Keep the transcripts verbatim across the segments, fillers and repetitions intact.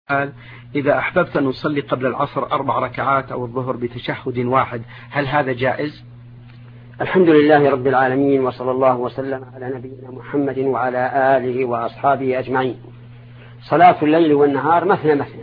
قال إذا أحببت أن نصلي قبل العصر أربع ركعات أو الظهر بتشهد واحد هل هذا جائز؟ الحمد لله رب العالمين، وصلى الله وسلم على نبينا محمد وعلى آله وأصحابه أجمعين. صلاة الليل والنهار مثنى مثنى،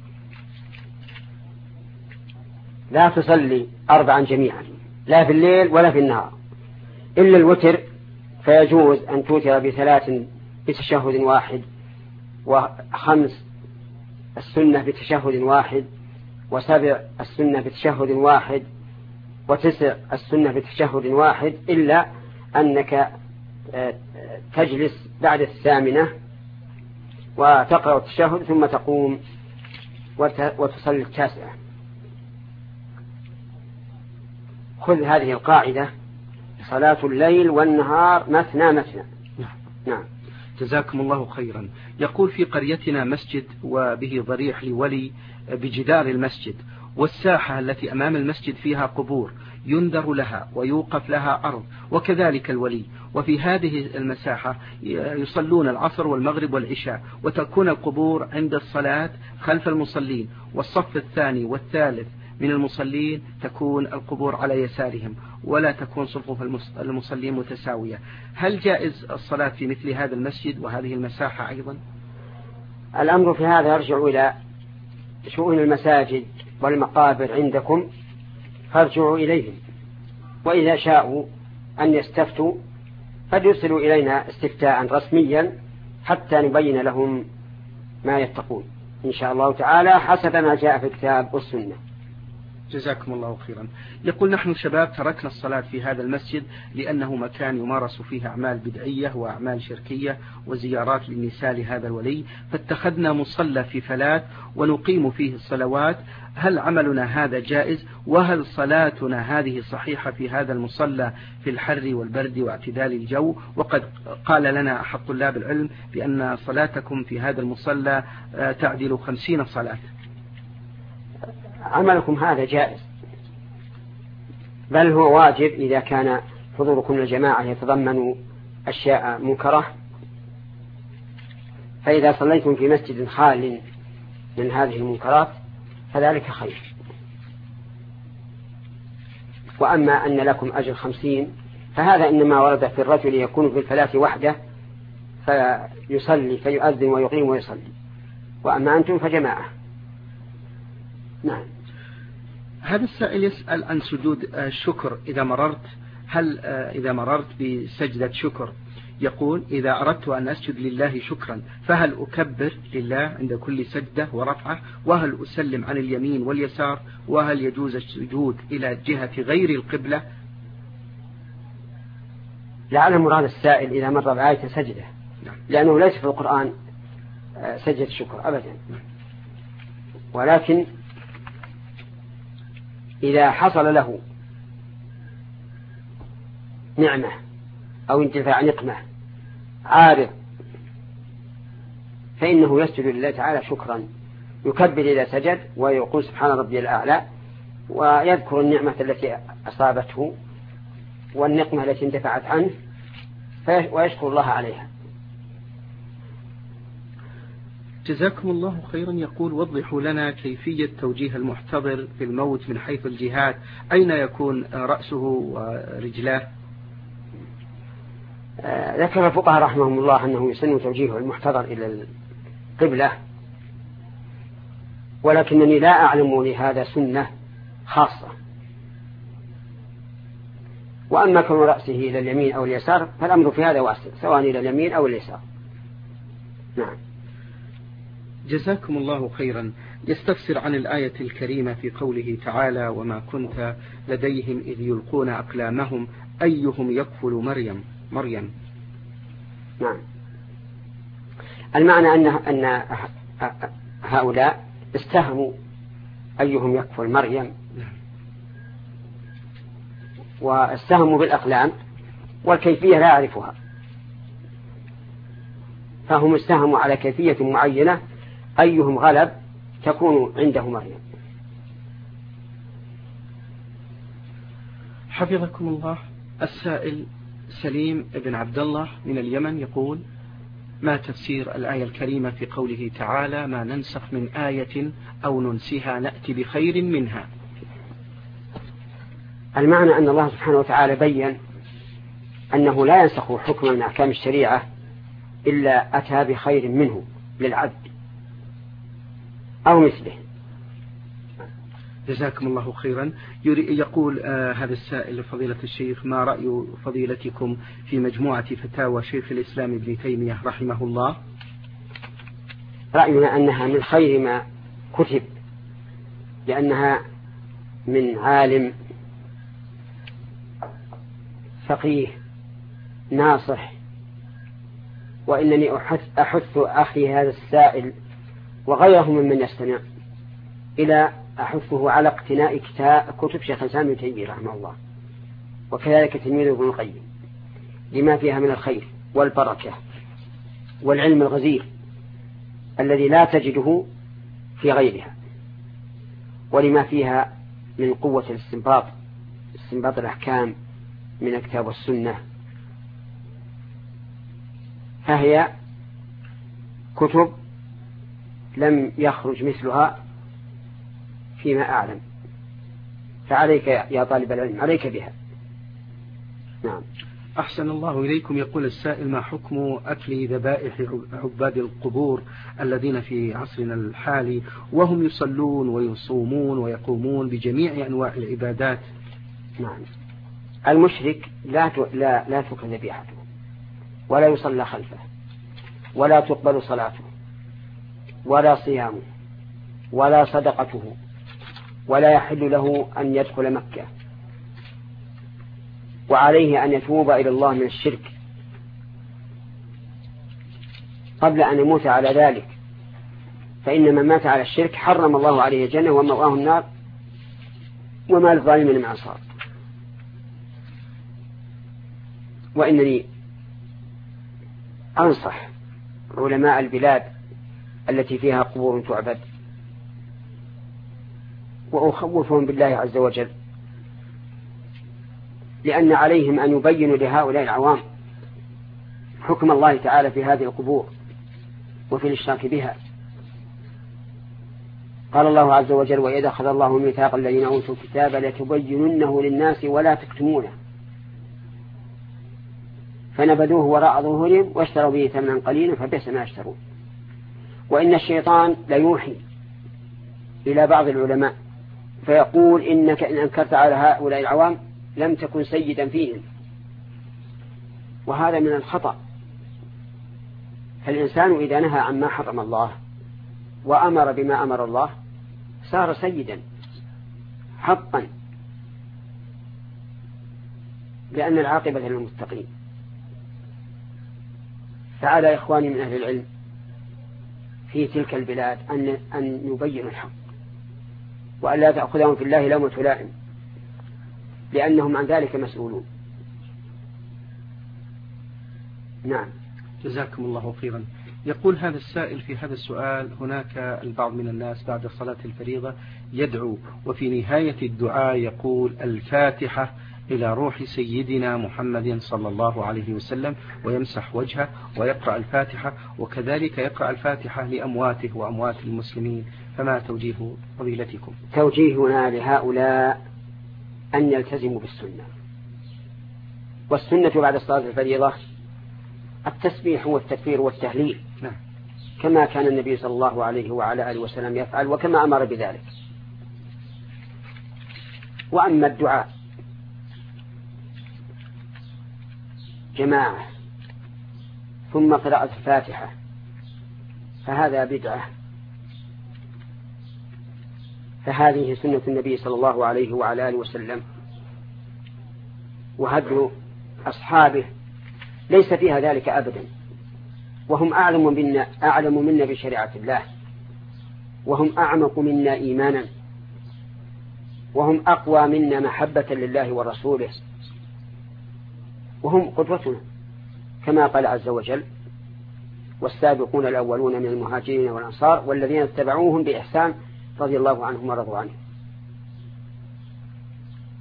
لا تصلي أربعا جميعا لا في الليل ولا في النهار، إلا الوتر فيجوز أن توتر بثلاث بتشهد واحد، وخمس السنة بتشهد واحد، وسبع السنة بتشهد واحد، وتسع السنة بتشهد واحد، إلا أنك تجلس بعد الثامنة وتقرأ التشهد ثم تقوم وتصلي التاسعة. خذ هذه القاعدة: صلاة الليل والنهار مثنى مثنى. نعم. جزاكم الله خيرا. يقول في قريتنا مسجد وبه ضريح لولي بجدار المسجد، والساحة التي أمام المسجد فيها قبور ينذر لها ويوقف لها أرض، وكذلك الولي، وفي هذه المساحة يصلون العصر والمغرب والعشاء، وتكون القبور عند الصلاة خلف المصلين، والصف الثاني والثالث من المصلين تكون القبور على يسارهم، ولا تكون صفوف المصلين متساوية. هل جائز الصلاة في مثل هذا المسجد وهذه المساحة أيضا؟ الأمر في هذا يرجع إلى شؤون المساجد والمقابر عندكم، فارجعوا إليهم، وإذا شاءوا أن يستفتوا فليرسلوا إلينا استفتاء رسميا حتى نبين لهم ما يتقون إن شاء الله تعالى حسب ما جاء في الكتاب والسنة. جزاكم الله خيرا. يقول نحن شباب تركنا الصلاة في هذا المسجد لأنه مكان يمارس فيه أعمال بدعية وأعمال شركية وزيارات للنساء لهذا الولي، فاتخذنا مصلى في فلات ونقيم فيه الصلوات. هل عملنا هذا جائز؟ وهل صلاتنا هذه صحيحة في هذا المصلى في الحر والبرد واعتدال الجو؟ وقد قال لنا أحد طلاب العلم بأن صلاتكم في هذا المصلى تعدل خمسين صلاة. عملكم هذا جائز، بل هو واجب إذا كان حضوركم الجماعة يتضمن أشياء منكرة، فإذا صليتم في مسجد خال من هذه المنكرات فذلك خير. وأما أن لكم أجر خمسين فهذا إنما ورد في الرجل يكون في الفلاة وحده فيصلي فيؤذن ويقيم ويصلي، وأما أنتم فجماعة. نعم. هذا السائل يسأل عن سجود الشكر إذا مررت، هل إذا مررت بسجدة شكر يقول إذا أردت أن أسجد لله شكرا فهل أكبر لله عند كل سجدة ورفعة؟ وهل أسلم عن اليمين واليسار؟ وهل يجوز السجود إلى جهة غير القبلة؟ لعل مراد السائل إذا مر بآية سجدة، لأنه ليس في القرآن سجدة شكر أبدا، ولكن إذا حصل له نعمة أو انتفاع نقمة عارض فإنه يسجد لله تعالى شكرا، يكبر إذا سجد ويقول سبحان ربي الأعلى، ويذكر النعمة التي أصابته والنقمة التي انتفعت عنه ويشكر الله عليها. جزاكم الله خيرا. يقول وضحوا لنا كيفية توجيه المحتضر في الموت من حيث الجهات، أين يكون رأسه ورجلاه؟ آه ذكر الفقهاء رحمهم الله أنه يسن توجيه المحتضر إلى القبلة، ولكنني لا أعلم لهذا سنة خاصة. وأما كون رأسه إلى اليمين أو اليسار فالأمر في هذا واسع، سواء إلى اليمين أو اليسار. نعم. جزاكم الله خيرا. يستفسر عن الآية الكريمة في قوله تعالى وما كنت لديهم إذ يلقون أقلامهم أيهم يكفل مريم مريم. نعم. المعنى أن أن هؤلاء استهموا أيهم يكفل مريم، واستهموا بالأقلام والكيفية لا أعرفها، فهم استهموا على كيفية معينة أيهم غلب تكون عنده مريم. حفظكم الله. السائل سليم بن عبد الله من اليمن يقول ما تفسير الآية الكريمة في قوله تعالى ما ننسخ من آية أو ننسها نأتي بخير منها؟ المعنى أن الله سبحانه وتعالى بيّن أنه لا ينسخ حكما من أحكام الشريعة إلا أتى بخير منه للعبد أو مثله. جزاكم الله خيرا. يقول آه هذا السائل لفضيلة الشيخ ما رأي فضيلتكم في مجموعة فتاوى شيخ الإسلام ابن تيمية رحمه الله؟ رأينا أنها من خير ما كتب، لأنها من عالم فقيه ناصح. وإنني أحث أخي هذا السائل وغيره ممن يستمع إلى أحثه على اقتناء كتب شيخ الإسلام ابن تيمية رحمه الله، وكذلك تلميذه ابن القيم، لما فيها من الخير والبركة والعلم الغزير الذي لا تجده في غيرها، ولما فيها من قوة الاستنباط استنباط الأحكام من الكتاب والسنة. فهي كتب لم يخرج مثلها فيما أعلم، فعليك يا طالب العلم عليك بها. نعم. أحسن الله إليكم. يقول السائل ما حكم أكل ذبائح عباد القبور الذين في عصرنا الحالي وهم يصلون ويصومون ويقومون بجميع أنواع العبادات؟ نعم. المشرك لا لا لا تؤكل ذبيحته ولا يصلى خلفه ولا تقبل صلاته ولا صيامه ولا صدقته، ولا يحل له أن يدخل مكة، وعليه أن يتوب إلى الله من الشرك قبل أن يموت على ذلك، فإن من مات على الشرك حرم الله عليه الجنة ومأواه النار وما للظالمين من أنصار. وإنني أنصح علماء البلاد التي فيها قبور تعبد وأخوفهم بالله عز وجل، لأن عليهم أن يبينوا لهؤلاء العوام حكم الله تعالى في هذه القبور وفي الاشراك بها. قال الله عز وجل وإذا أخذ الله ميثاق الذين أوتوا الكتاب لتبيننه للناس ولا تكتمونه فنبذوه وراء ظهورهم واشتروا به ثمنا قليلا فبئس ما يشترون. وإن الشيطان ليوحي إلى بعض العلماء فيقول إنك إن أنكرت على هؤلاء العوام لم تكن سيدا فيهم، وهذا من الخطأ. فالإنسان إذا نهى عما حرم الله وأمر بما أمر الله صار سيدا حقا، لأن العاقبة للمتقين. تعالى يا إخواني من أهل العلم في تلك البلاد أن أن يبينوا الحق وأن لا تأخذهم في الله لومة لائم، لأنهم عن ذلك مسؤولون. نعم. جزاكم الله خيرا. يقول هذا السائل في هذا السؤال هناك البعض من الناس بعد صلاة الفريضة يدعو وفي نهاية الدعاء يقول الفاتحة إلى روح سيدنا محمد صلى الله عليه وسلم ويمسح وجهه ويقرأ الفاتحة، وكذلك يقرأ الفاتحة لأمواته وأموات المسلمين، فما توجيه فضيلتكم؟ توجيهنا لهؤلاء أن يلتزموا بالسنة، والسنة بعد صلاة الفريضة التسبيح والتكبير والتهليل نعم. كما كان النبي صلى الله عليه وعلى آله وسلم يفعل وكما أمر بذلك. وأما الدعاء جماعة ثم قراءة الفاتحة فهذا بدعة، فهذه سنة النبي صلى الله عليه وعلى آله وسلم وهدي أصحابه ليس فيها ذلك أبدا، وهم أعلم منا أعلم منا بشريعة الله، وهم أعمق منا إيمانا، وهم أقوى منا محبة لله ورسوله، وهم قدوتنا كما قال عز وجل والسابقون الأولون من المهاجرين والأنصار والذين اتبعوهم بإحسان رضي الله عنهم ورضوا عنه.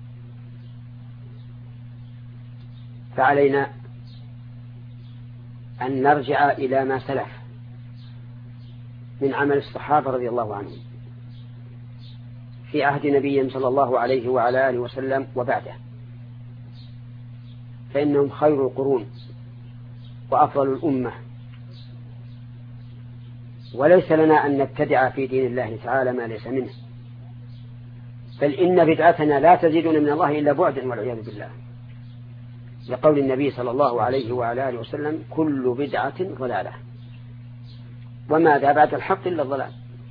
فعلينا أن نرجع إلى ما سلف من عمل الصحابة رضي الله عنهم في عهد نبي صلى الله عليه وعلى آله وسلم وبعده، فإنهم خير القرون وأفضل الأمة، وليس لنا أن نبتدع في دين الله تعالى ما ليس منه، بل إن بدعتنا لا تزيدنا من الله إلا بعدا والعياذ بالله، لقول النبي صلى الله عليه وعلى آله وسلم كل بدعة ضلالة وماذا بعد الحق إلا الضلال.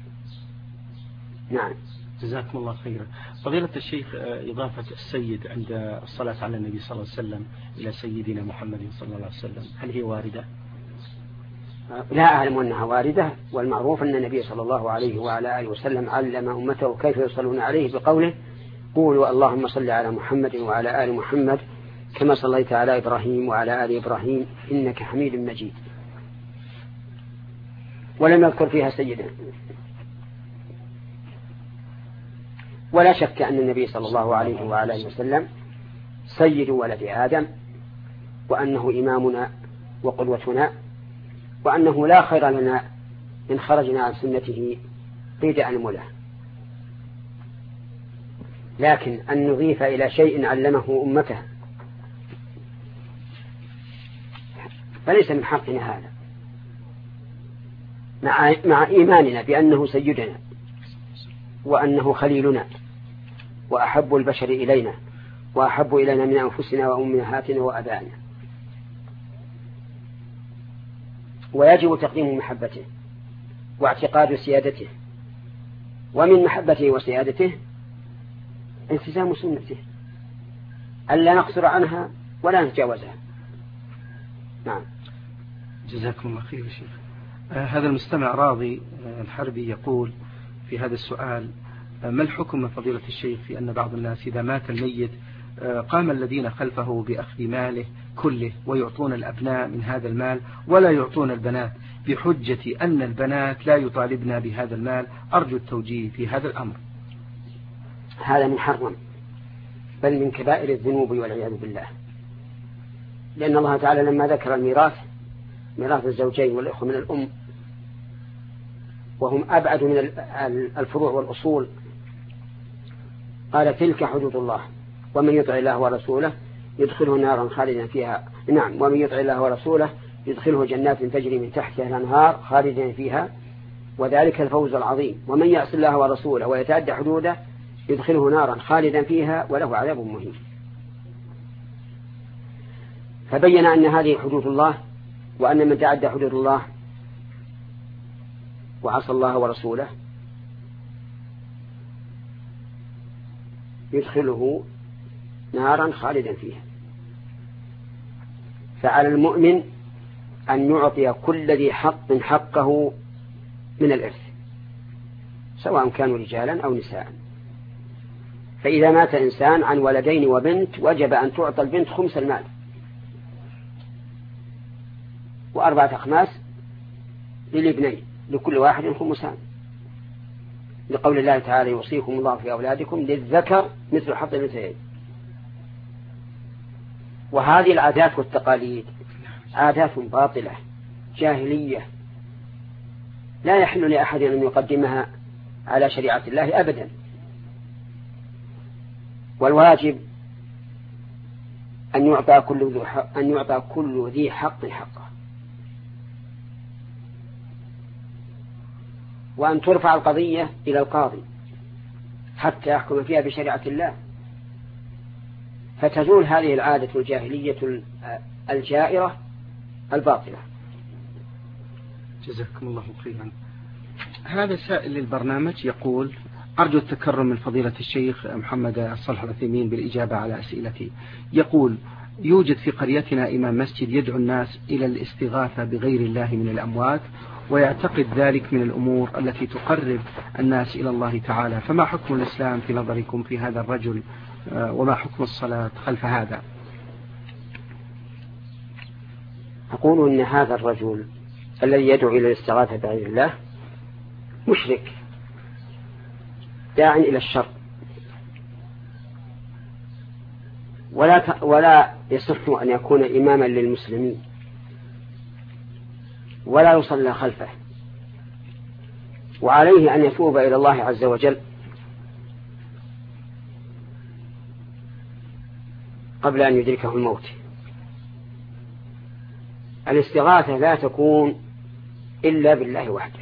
نعم. جزاكم الله خيرا. فضيلة الشيخ، إضافة السيد عند الصلاة على النبي صلى الله عليه وسلم إلى سيدنا محمد صلى الله عليه وسلم، هل هي واردة؟ لا أعلم أنها واردة، والمعروف أن النبي صلى الله عليه وعلى آله وسلم علم أمته كيف يصلون عليه بقوله قولوا اللهم صل على محمد وعلى آل محمد كما صليت على إبراهيم وعلى آل إبراهيم إنك حميد مجيد، ولم يذكر فيها سيدا. ولا شك أن النبي صلى الله عليه وعلى آله وسلم سيد ولد آدم، وأنه إمامنا وقدوتنا، وأنه لا خير لنا إن خرجنا عن سنته قيد أنمله. لكن أن نضيف إلى شيء علمه أمته فليس من حقنا هذا، مع, مع إيماننا بأنه سيدنا وأنه خليلنا وأحب البشر إلينا وأحب إلينا من أنفسنا وأمهاتنا وأبائنا، ويجب تقديم محبته واعتقاد سيادته، ومن محبته وسيادته التزام سنته ألا نقصر عنها ولا نتجاوزها. نعم. جزاكم الله خير شيخ. آه هذا المستمع راضي آه الحربي يقول في هذا السؤال: آه ما الحكم من فضيلة الشيخ في أن بعض الناس إذا مات الميت آه قام الذين خلفه بأخذ ماله كله ويعطون الأبناء من هذا المال ولا يعطون البنات بحجة أن البنات لا يطالبنا بهذا المال؟ أرجو التوجيه في هذا الأمر. هذا من حرم، بل من كبائر الذنوب والعياذ بالله، لأن الله تعالى لما ذكر الميراث ميراث الزوجين والإخوة من الأم وهم أبعد من الفروع والأصول قال تلك حدود الله ومن يطع الله ورسوله يدخله نارا خالدا فيها. نعم. ومن يطع الله ورسوله يدخله جنات تجري من تحتها الأنهار خالدا فيها وذلك الفوز العظيم. ومن يعص الله ورسوله ويتعدى حدوده يدخله نارا خالدا فيها وله عذاب مهين. فبين أن هذه حدود الله، وأن من تعدى حدود الله وعصى الله ورسوله يدخله نارا خالدا فيها. فعلى المؤمن أن يعطي كل ذي حق حقه من الإرث سواء كانوا رجالا أو نساء. فإذا مات إنسان عن ولدين وبنت وجب أن تعطى البنت خمس المال وأربعة أخماس للابنين لكل واحد خمسان، لقول الله تعالى يوصيكم الله في أولادكم للذكر مثل حظ الأنثيين. وهذه العادات والتقاليد عادات باطلة جاهلية لا يحل لأحد أن يقدمها على شريعة الله أبدا، والواجب أن يعطى كل ذي حق أن يعطى كل ذي حق حقه، وأن ترفع القضية إلى القاضي حتى يحكم فيها بشريعة الله، فتزول هذه العادة الجاهلية الجائرة الباطلة. جزاكم الله خيرا. هذا سائل للبرنامج يقول: أرجو التكرم من فضيلة الشيخ محمد الصالح العثيمين بالإجابة على أسئلتي. يقول: يوجد في قريتنا إمام مسجد يدعو الناس إلى الاستغاثة بغير الله من الأموات، ويعتقد ذلك من الأمور التي تقرب الناس إلى الله تعالى، فما حكم الإسلام في نظركم في هذا الرجل، وما حكم الصلاة خلف هذا؟ أقول إن هذا الرجل الذي يدعو إلى الاستغاثة بغير الله مشرك داع إلى الشر، ولا ولا يصح أن يكون إماما للمسلمين، ولا يصلى خلفه، وعليه أن يتوب إلى الله عز وجل قبل أن يدركه الموت. الاستغاثة لا تكون إلا بالله وحده،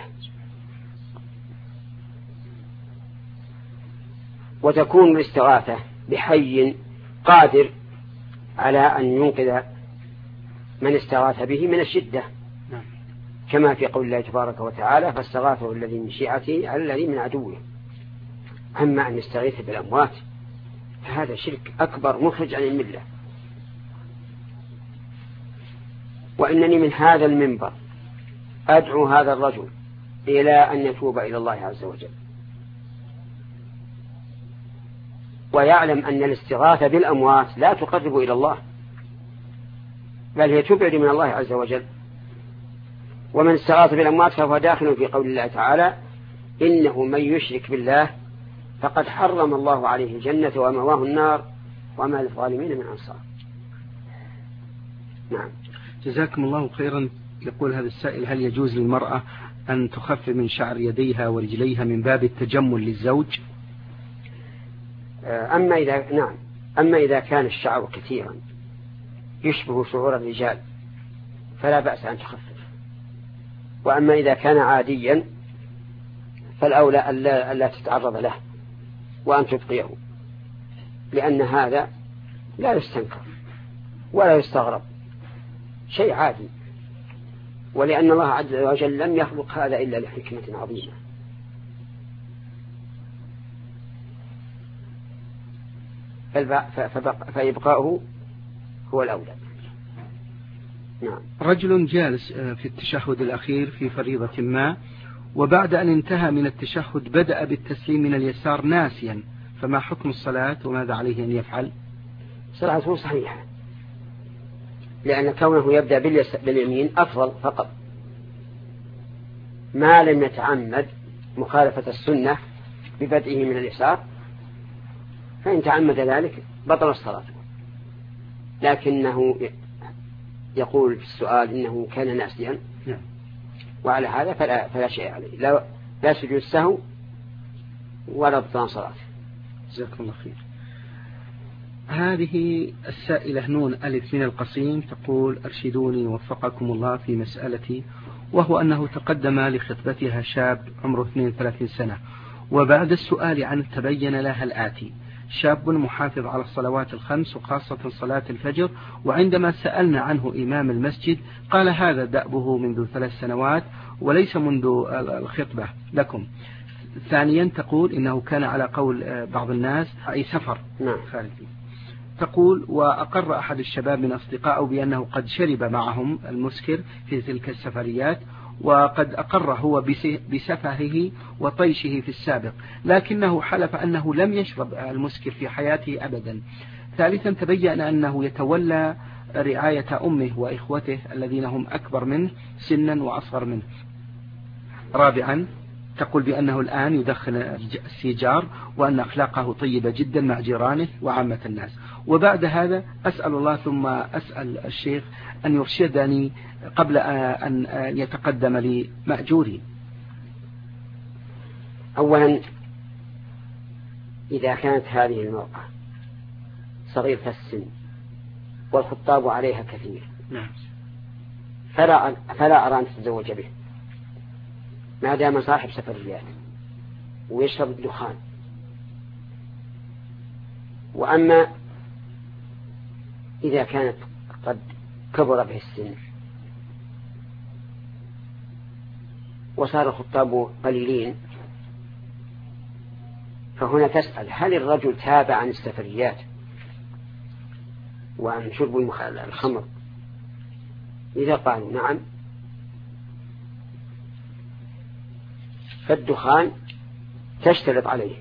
وتكون الاستغاثة بحي قادر على أن ينقذ من استغاث به من الشدة، كما في قول الله تبارك وتعالى فاستغاثه الذي من شيعته على الذي من عدوه. أما أن يستغيث بالأموات فهذا شرك أكبر مخرج عن الملة. وإنني من هذا المنبر أدعو هذا الرجل إلى أن يتوب إلى الله عز وجل، ويعلم أن الاستغاثة بالأموات لا تقرب إلى الله، بل هي تبعد من الله عز وجل. ومن استغاث بالأموات فهو داخل في قول الله تعالى إنه من يشرك بالله فقد حرم الله عليه الجنة ومأواه النار وما للظالمين من أنصار. نعم. جزاكم الله خيرا. يقول هذا السائل: هل يجوز للمرأة أن تخفف من شعر يديها ورجليها من باب التجمل للزوج؟ أما إذا نعم أما إذا كان الشعر كثيرا يشبه شعور الرجال فلا بأس أن تخفف، وأما إذا كان عاديا فالأولى ألا, ألا تتعرض له وأن تبقيه، لأن هذا لا يستنكر ولا يستغرب، شيء عادي، ولأن الله عز وجل لم يخلق هذا إلا لحكمة عظيمة. فيبقاؤه هو الأولى. نعم. رجل جالس في التشهد الأخير في فريضة ما، وبعد أن انتهى من التشهد بدأ بالتسليم من اليسار ناسيا، فما حكم الصلاة وماذا عليه أن يفعل؟ صلاته صحيحة، لأن كونه يبدأ باليمين أفضل فقط، ما لم يتعمد مخالفة السنة ببدئه من اليسار، فإن تعمد ذلك بطل الصلاة. لكنه يقول في السؤال إنه كان ناسيا، وعلى هذا فلا, فلا شيء عليه، لا, لا سجود السهو ولا بطلان صلاة. جزاكم الله خير. هذه السائلة نون ألف من القصيم تقول: أرشدوني وفقكم الله في مسألتي، وهو أنه تقدم لخطبتها شاب عمره اثنين وثلاثين سنة، وبعد السؤال عنه تبين لها الآتي: شاب محافظ على الصلوات الخمس وخاصة صلاة الفجر، وعندما سألنا عنه إمام المسجد قال هذا دأبه منذ ثلاث سنوات وليس منذ الخطبة لكم. ثانيا تقول إنه كان على قول بعض الناس أي سفر خارجي. تقول: وأقر أحد الشباب من أصدقائه بأنه قد شرب معهم المسكر في تلك السفريات، وقد أقر هو بسفهه وطيشه في السابق، لكنه حلف أنه لم يشرب المسكر في حياته أبدا. ثالثا تبين أنه يتولى رعاية أمه وإخوته الذين هم أكبر منه سنا وأصغر منه. رابعا تقول بأنه الآن يدخن السيجار، وأن أخلاقه طيبة جدا مع جيرانه وعامة الناس. وبعد هذا أسأل الله ثم أسأل الشيخ أن يرشدني قبل أن يتقدم لي مأجوري. أولا، إذا كانت هذه المرأة صغيرة السن والخطاب عليها كثير فلا, فلا أرى أن تتزوج به، ما دام صاحب سفريات ويشرب الدخان. وأما إذا كانت قد كبر به السن وصار الخطاب قليلين، فهنا تسأل: هل الرجل تاب عن السفريات وعن شرب الخمر؟ إذا قالوا نعم فالدخان تشترط عليه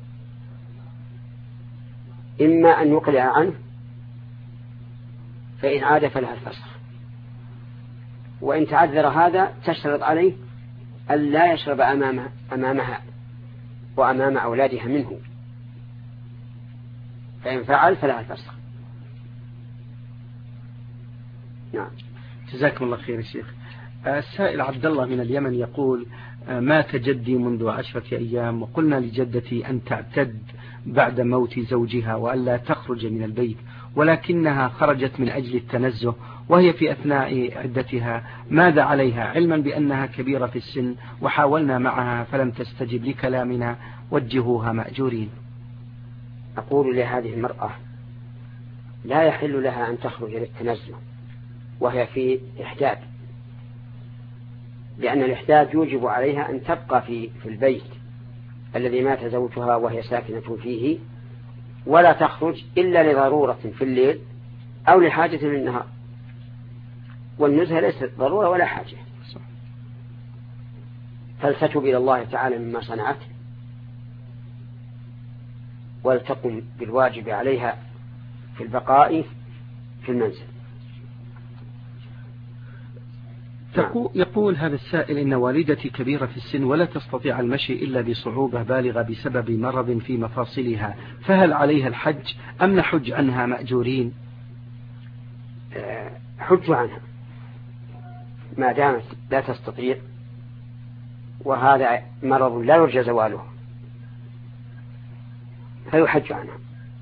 إما أن يقلع عنه، فإن عاد فلها الفسخ، وإن تعذر هذا تشترط عليه أن لا يشرب أمامها, أمامها وأمام أولادها منه، فإن فعل فلها الفسخ. نعم. جزاكم الله خير يا شيخ. السائل عبد الله من اليمن يقول: مات جدي منذ عشرة أيام، وقلنا لجدتي أن تعتد بعد موت زوجها وألا تخرج من البيت، ولكنها خرجت من أجل التنزه وهي في أثناء عدتها، ماذا عليها علما بأنها كبيرة في السن؟ وحاولنا معها فلم تستجب لكلامنا، وجهوها مأجورين. أقول لهذه المرأة: لا يحل لها أن تخرج للتنزه وهي في إحداث، لأن الإحداث يوجب عليها أن تبقى في في البيت الذي مات زوجها وهي ساكنة فيه، ولا تخرج إلا لضرورة في الليل أو لحاجة في النهار، والنزهة ليست ضرورة ولا حاجة. فلتتوب إلى الله تعالى مما صنعت، ولتقم بالواجب عليها في البقاء في المنزل. يقول هذا السائل: إن والدتي كبيرة في السن ولا تستطيع المشي إلا بصعوبة بالغة بسبب مرض في مفاصلها، فهل عليها الحج أم نحج عنها مأجورين؟ حج عنها ما دامت لا تستطيع، وهذا مرض لا يرجى زواله، فيحج عنها،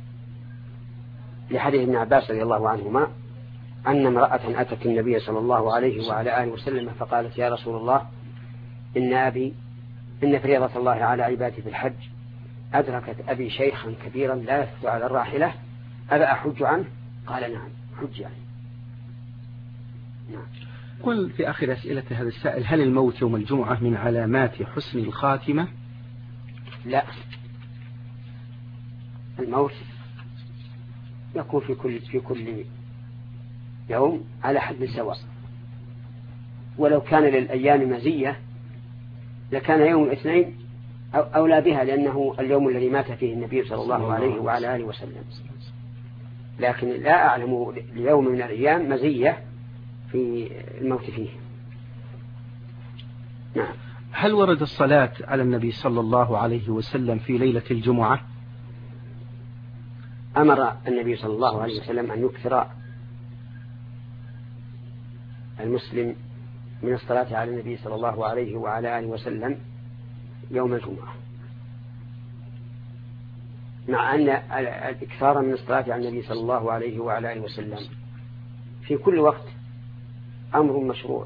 لحديث ابن عباس رضي الله عنهما أن امرأة أتت النبي صلى الله عليه وعلى آله وسلم فقالت: يا رسول الله، إن أبي إن فريضة الله على عباده في الحج أدركت أبي شيخا كبيرا لا يثبت على الراحلة، أبا أحج عنه؟ قال: نعم، حج عنه. نعم. قل في آخر أسئلة هذا السائل: هل الموت يوم الجمعة من علامات حسن الخاتمة؟ لا، الموت يكون في كل في كل يوم على حد سواء، ولو كان للأيام مزية لكان يوم الاثنين أولى بها، لأنه اليوم الذي مات فيه النبي صلى الله عليه وعلى آله وسلم، لكن لا أعلم ليوم من الأيام مزية في الموت فيه. نعم. هل ورد الصلاة على النبي صلى الله عليه وسلم في ليلة الجمعة؟ أمر النبي صلى الله عليه وسلم أن يكثر المسلم من الصلاة على النبي صلى الله عليه وعلى آله وسلم يوم الجمعة، مع أن الإكثار من الصلاة على النبي صلى الله عليه وعلى آله وسلم في كل وقت أمر مشروع.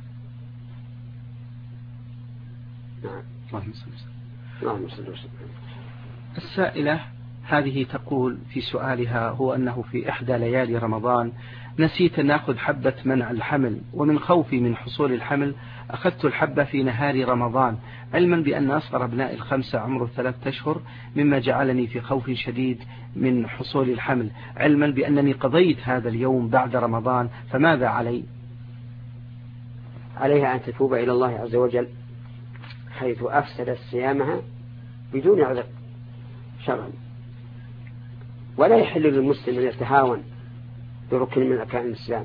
نعم. اللهم صل وسلم. السائلة هذه تقول في سؤالها هو أنه في إحدى ليالي رمضان نسيت أن أخذ حبة منع الحمل، ومن خوفي من حصول الحمل أخذت الحبة في نهار رمضان، علما بأن أصغر أبناء الخمسة عمره ثلاثة أشهر، مما جعلني في خوف شديد من حصول الحمل، علما بأنني قضيت هذا اليوم بعد رمضان، فماذا علي؟ عليها أن تتوب إلى الله عز وجل حيث أفسدت صيامها بدون عذر شرعا، ولا يحل للمسلم أن يتهاون بركن من أركان الإسلام.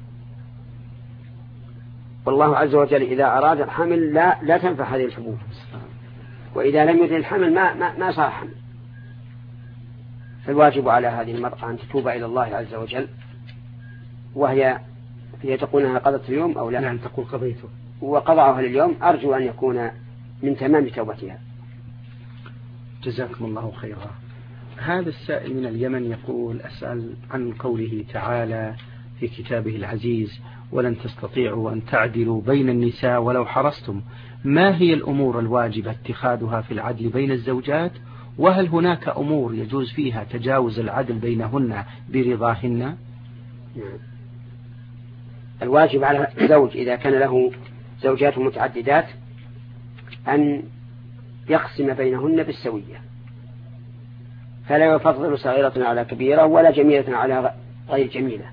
والله عز وجل إذا أراد الحمل لا لا تنفع هذه الحبوب، وإذا لم يرد الحمل ما ما ما صار حمل. فالواجب على هذه المرأة أن تتوب إلى الله عز وجل، وهي هي تقول أنها قضت اليوم أو لا؟ نعم، تقول قضيته وقضاها لليوم، أرجو أن يكون من تمام توبتها. جزاكم الله خيرا. هذا السائل من اليمن يقول: أسأل عن قوله تعالى في كتابه العزيز: ولن تستطيعوا أن تعدلوا بين النساء ولو حرصتم، ما هي الأمور الواجبة اتخاذها في العدل بين الزوجات؟ وهل هناك أمور يجوز فيها تجاوز العدل بينهن برضاهن؟ الواجب على الزوج إذا كان له زوجات متعددات أن يقسم بينهن بالسوية، فلا يفضل صغيرة على كبيرة ولا جميلة على غير جميلة.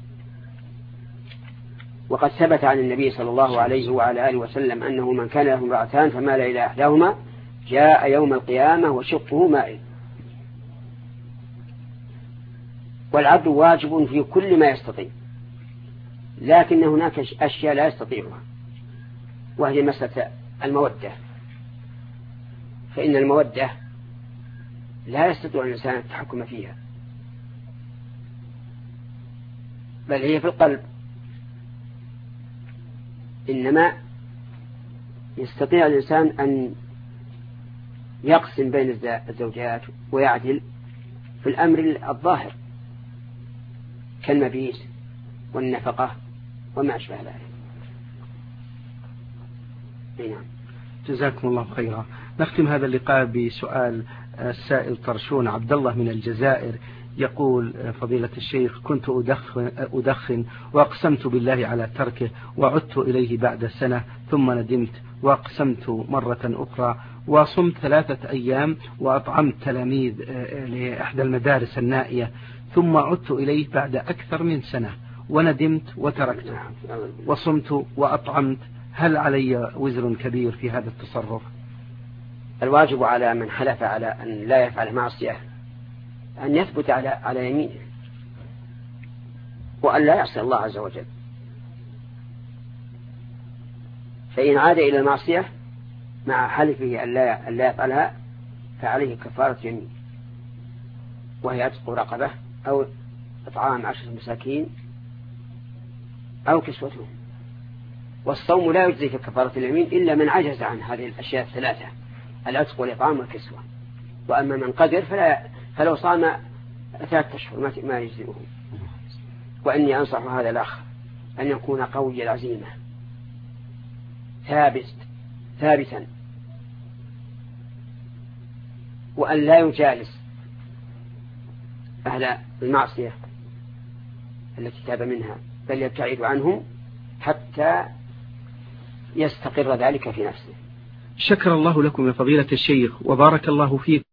وقد ثبت عن النبي صلى الله عليه وعلى آله وسلم أنه من كان له امرأتان فمال إلى إحداهما جاء يوم القيامة وشقه مائل. والعدل واجب في كل ما يستطيع، لكن هناك أشياء لا يستطيعها، وهي مسألة المودة، فإن المودة لا يستطيع الإنسان التحكم فيها، بل هي في القلب. إنما يستطيع الإنسان أن يقسم بين الزوجات ويعدل في الأمر الظاهر كالمبيت والنفقة وما أشبه ذلك. نعم. جزاكم الله خيرا. نختم هذا اللقاء بسؤال السائل طرشون عبد الله من الجزائر، يقول: فضيلة الشيخ، كنت أدخن, أدخن وأقسمت بالله على تركه، وعدت إليه بعد سنة ثم ندمت وأقسمت مرة أخرى، وصمت ثلاثة أيام وأطعمت تلاميذ لإحدى المدارس النائية، ثم عدت إليه بعد أكثر من سنة وندمت وتركته وصمت وأطعمت. هل علي وزر كبير في هذا التصرف؟ الواجب على من حلف على أن لا يفعل معصية أن يثبت على على يمينه وأن لا يعصي الله عز وجل، فإن عاد إلى المعصية مع حلفه أن لا, لا يفعلها فعليه كفارة يمين، وهي عتق رقبة أو إطعام عشرة مساكين أو كسوتهم. والصوم لا يجزي في كفارة اليمين إلا من عجز عن هذه الأشياء الثلاثة: العتق والإطعام والكسوة. وأما من قدر فلا فلو صام ثلاثة أشهر ما يجزئه. وإني أنصح هذا الأخ أن يكون قوي العزيمة ثابت ثابتا، وأن لا يجالس أهل المعصية التي تاب منها، بل يبتعد عنهم حتى يستقر ذلك في نفسه. شكر الله لكم يا فضيلة الشيخ وبارك الله فيكم.